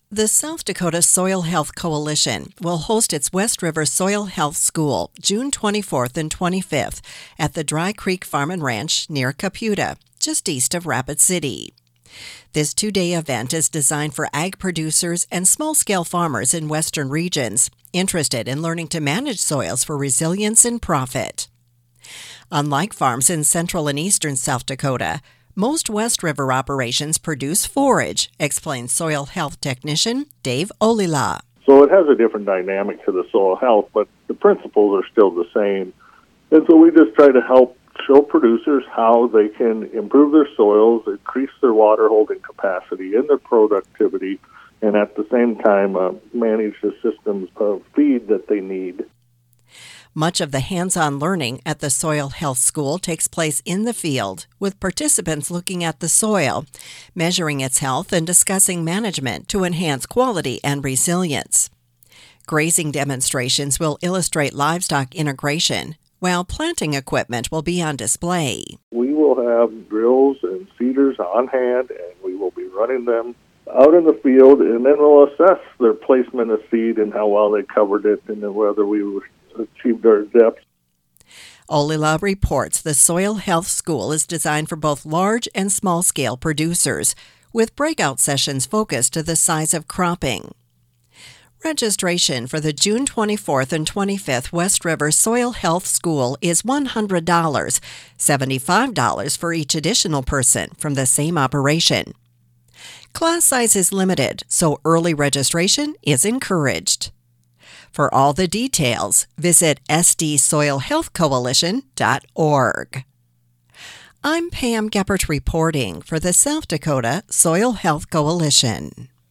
The South Dakota Soil Health Coalition will host its West River Soil Health School June 24th and 25th at the Dry Creek Farm and Ranch near Caputa, just east of Rapid City. This two-day event is designed for ag producers and small-scale farmers in western regions interested in learning to manage soils for resilience and profit. Unlike farms in central and eastern South Dakota, most West River operations produce forage, explains soil health technician Dave Olila. So it has a different dynamic to the soil health, but the principles are still the same. And so we just try to help show producers how they can improve their soils, increase their water holding capacity and their productivity, and at the same time manage the systems of feed that they need. Much of the hands-on learning at the Soil Health School takes place in the field, with participants looking at the soil, measuring its health, and discussing management to enhance quality and resilience. Grazing demonstrations will illustrate livestock integration, while planting equipment will be on display. We will have drills and seeders on hand, and we will be running them out in the field, and then we'll assess their placement of seed and how well they covered it and then whether we achieved our depth. Olila reports the Soil Health School is designed for both large and small-scale producers, with breakout sessions focused to the size of cropping. Registration for the June 24th and 25th West River Soil Health School is $100, $75 for each additional person from the same operation. Class size is limited, so early registration is encouraged. For all the details, visit sdsoilhealthcoalition.org. I'm Pam Geppert reporting for the South Dakota Soil Health Coalition.